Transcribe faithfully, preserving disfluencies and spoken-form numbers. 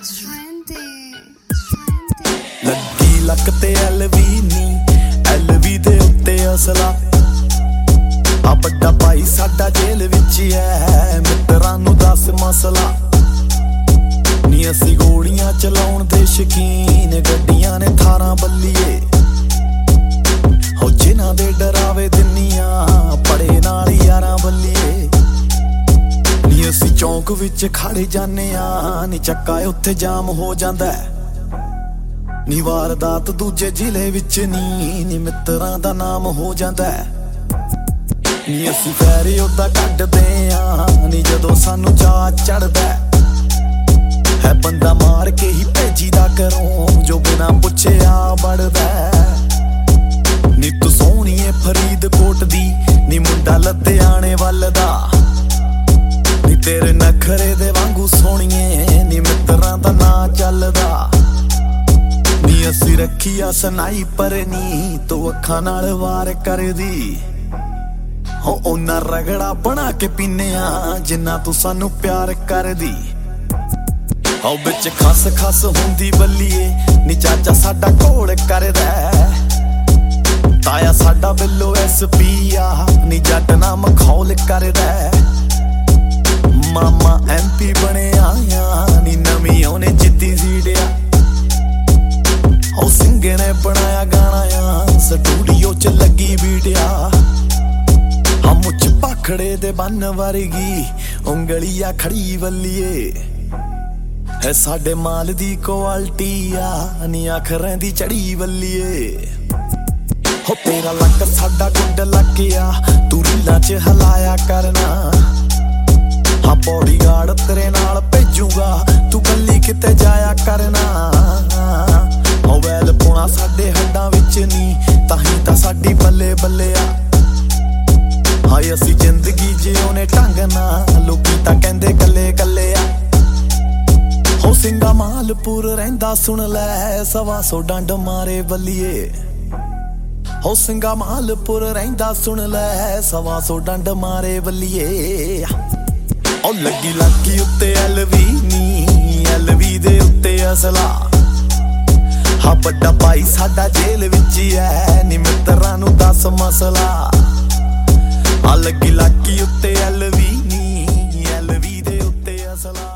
ਲੱਗੀ ਲੱਕ ਤੇ ਐਲਵੀ ਨੀ ਐਲਵੀ ਦੇ ਉੱਤੇ ਅਸਲਾ ਆ ਵੱਡਾ ਭਾਈ ਸਾਡਾ ਜੇਲ੍ਹ ਵਿੱਚ ਐ ਮਿੱਤਰਾਂ ਨੂੰ ਦੱਸ ਮਸਲਾ ਨੀ ਅਸੀਂ ਗੋਲੀਆਂ ਚਲਾਉਣ ਦੇ ਸ਼ਕੀਨ ਗੱਡੀਆਂ ਨੇ ਥਾਰਾਂ ਬੱਲੀਏ ਹੋ ਜਿਨ੍ਹਾਂ ਦੇ ਡਰਾਵੇ ਦਿੰਨੀਆਂ ਪੜੇ ਨਾਲ ਯਾਰਾਂ ਬੱਲੀਏ ਨੀ ਅਸੀਂ ਚੌਂਕ ਵਿੱਚ ਖੜੇ ਜਾਂਦੇ ਆ ਨੀ ਚੱਕਾ ਉੱਥੇ ਜਾਮ ਹੋ ਜਾਂਦਾ ਨੀ ਵਾਰਦਾਤ ਦੂਜੇ ਜ਼ਿਲ੍ਹੇ ਵਿੱਚ ਨੀ ਨੀ ਮਿੱਤਰਾਂ ਦਾ ਨਾਮ ਹੋ ਜਾਂਦਾ ਨੀ ਅਸੀਂ ਫੈਰੇ ਉਦਾਂ ਕੱਢਦੇ ਆ ਨੀ ਜਦੋਂ ਸਾਨੂੰ ਚਾਅ ਚੜਦਾ ਹੈ ਬੰਦਾ ਮਾਰ ਕੇ ਹੀ ਭੇਜੀਦਾ ਘਰੋਂ ਜੋ ਬਿਨਾਂ ਪੁੱਛਿਆ ਵੜਦਾ ਨੀ ਤੂੰ ਸੋਹਣੀਏ ਫਰੀਦਕੋਟ ਦੀ ਨੀ ਮੁੰਡਾ ਲੁਧਿਆਣੇ ਵੱਲ ਦਾ ਨੀ ਤੇਰੇ ਨਖਰੇ ਦੇ ਵਾਂਗੂ ਸੋਹਣੀਏ ਨੀ ਮਿੱਤਰਾਂ ਦਾ ਨਾਂ ਚੱਲਦਾ ਨੀ ਅਸੀਂ ਰੱਖੀ ਆ ਸਨਾਈਪਰ ਨੀ ਤੂੰ ਅੱਖਾਂ ਨਾਲ ਵਾਰ ਕਰਦੀ ਹੋ ਉਹਨਾਂ ਰਗੜਾ ਬਣਾ ਕੇ ਪੀਨੇ ਆ ਜਿੰਨਾ ਤੂੰ ਸਾਨੂੰ ਪਿਆਰ ਕਰਦੀ ਹੋ ਵਿੱਚ ਖਸ ਖਸ ਹੁੰਦੀ ਬੱਲੀਏ ਨੀ ਚਾਚਾ ਸਾਡਾ ਘੋੜ ਕਰਦਾ ਤਾਇਆ ਸਾਡਾ ਬਿੱਲੋ ਐਸ ਪੀ ਆ ਨੀ ਜੱਟ ਨਾ ਮਖੌਲ ਕਰਦਾ ਮਾਮਾ ਐਮ ਪੀ ਬਣਿਆ ਆ ਨੀ ਨਵੀਂ ਉਹਨੇ ਜਿੱਤੀ ਸੀੜਿਆ ਹੋ ਸਿੰਗੇ ਨੇ ਬਣਾਇਆ ਗਾਣਾ ਆ ਸਟੂਡੀਓ ਚ ਲੱਗੀ ਵੀਡਿਆ ਹਾਂ ਮੁੱਛ ਪਾਖੜੇ ਦੇ ਬੰਨ ਵਰਗੀ ਉਂਗਲੀਆ ਖੜੀ ਬੱਲੀਏ ਹੈ ਸਾਡੇ ਮਾਲ ਦੀ ਕੁਆਲਿਟੀ ਆ ਨੀ ਅੱਖਰਾਂ ਦੀ ਚੜੀ ਬੱਲੀਏ ਹੋ ਤੇਰਾ ਲੱਕ ਸਾਡਾ ਗੁੰਡ ਲੱਗਿਆ ਤੂੰ ਰੀਲਾਂ ਚ ਹਲਾਇਆ ਕਰਨਾ ਹਾਂ ਬੋਡੀਗਾਰਡ ਤੇਰੇ ਨਾਲ ਭੇਜੂਗਾ ਤੂੰ ਕੱਲੀ ਕਿਤੇ ਜਾਇਆ ਕਰਨਾ ਹੋ ਵੈਲ ਪੁਣਾ ਸਾਡੇ ਹੱਡਾਂ ਵਿੱਚ ਨੀ ਤਾਹੀਂ ਤਾਂ ਸਾਡੀ ਬੱਲੇ ਬੱਲੇ ਆ ਹਾਏ ਅਸੀਂ ਜ਼ਿੰਦਗੀ ਜਿਉਣੇ ਢੰਗ ਨਾਲ ਲੋਕੀ ਤਾਂ ਕਹਿੰਦੇ ਕੱਲੇ ਕੱਲੇ ਆ ਹੋ ਸਿੰਘਾ ਮਾਲਪੁਰ ਰਹਿੰਦਾ ਸੁਣ ਲੈ ਸਵਾ ਸੌ ਡੰਡ ਮਾਰੇ ਬੱਲੀਏ ਹੋ ਸਿੰਘਾ ਮਾਲਪੁਰ ਰਹਿੰਦਾ ਸੁਣ ਲੈ ਸਵਾ ਸੌ ਡੰਡ ਮਾਰੇ ਬੱਲੀਏ ਉਹ ਲੱਗੀ ਲੱਗੀ ਉੱਤੇ ਐਲਵੀ ਨੀ ਐਲਵੀ ਦੇ ਉੱਤੇ ਅਸਲਾ ਹਾਂ ਵੱਡਾ ਭਾਈ ਸਾਡਾ ਜੇਲ੍ਹ ਵਿੱਚ ਐ ਨੀ ਮਿੱਤਰਾਂ ਨੂੰ ਦੱਸ ਮਸਲਾ ਆ ਲੱਗੀ ਲੱਗੀ ਉੱਤੇ ਐਲਵੀ ਨੀ ਐਲਵੀ ਦੇ ਉੱਤੇ ਅਸਲਾ